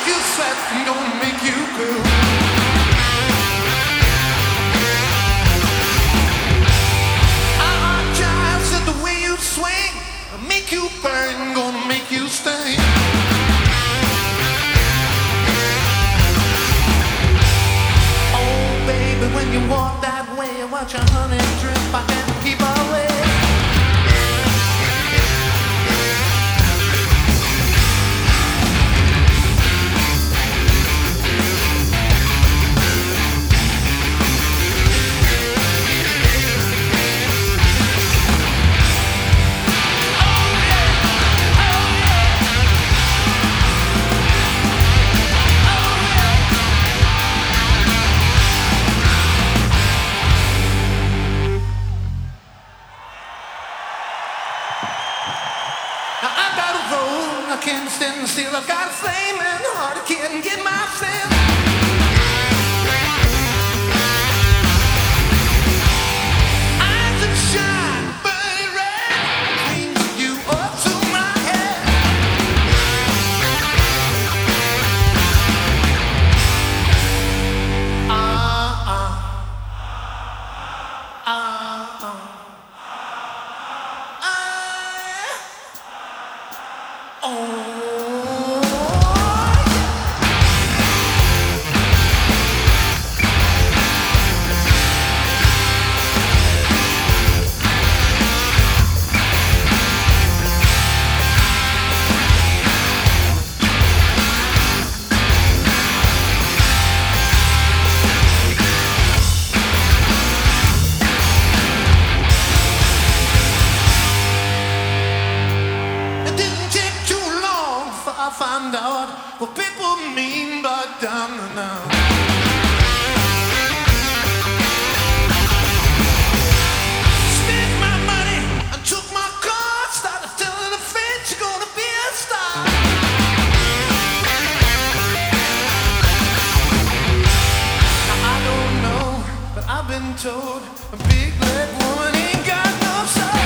you sweat, I'm gonna make you groove. Jives at the way you swing, I'll make you burn, gonna make you sting. Oh baby, when you walk that way, watch your honey drip, I can't keep away. I can't stand still, I've got a flaming heart, I can't get myself. Eyes that shine, burning red, brings you up to my head. I find out what people mean by down and out. Spent my money and took my car, started telling the fans you're gonna be a star. Now I don't know, but I've been told a big black woman ain't got no soul.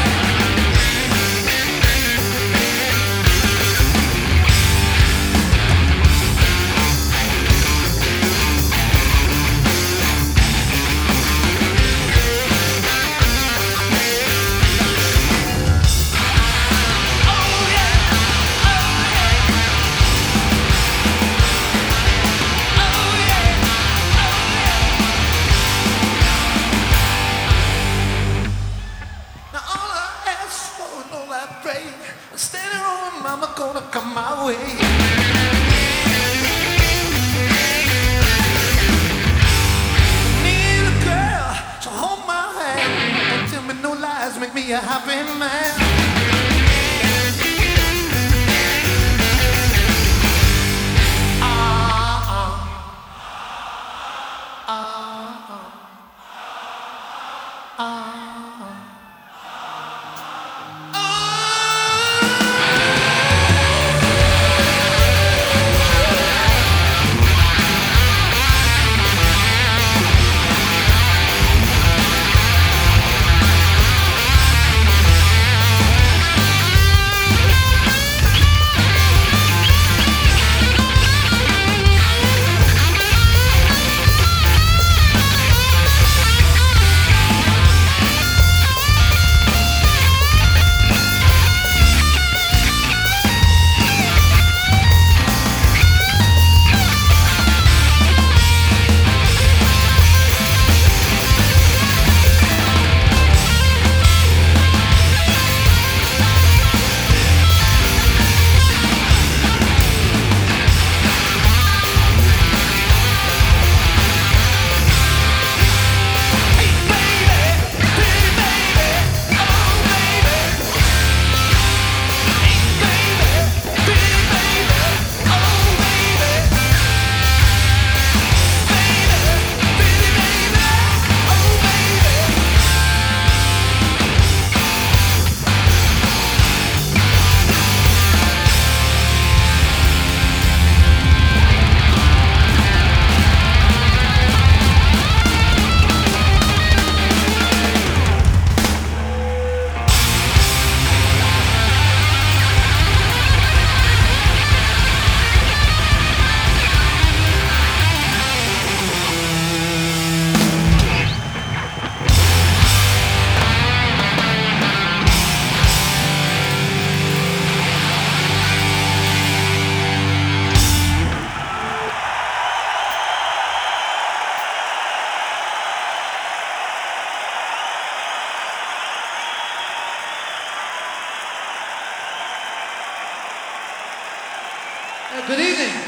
Standing on mama gonna come my way. Need a girl to hold my hand. Don't tell me no lies, make me a happy man. Good evening.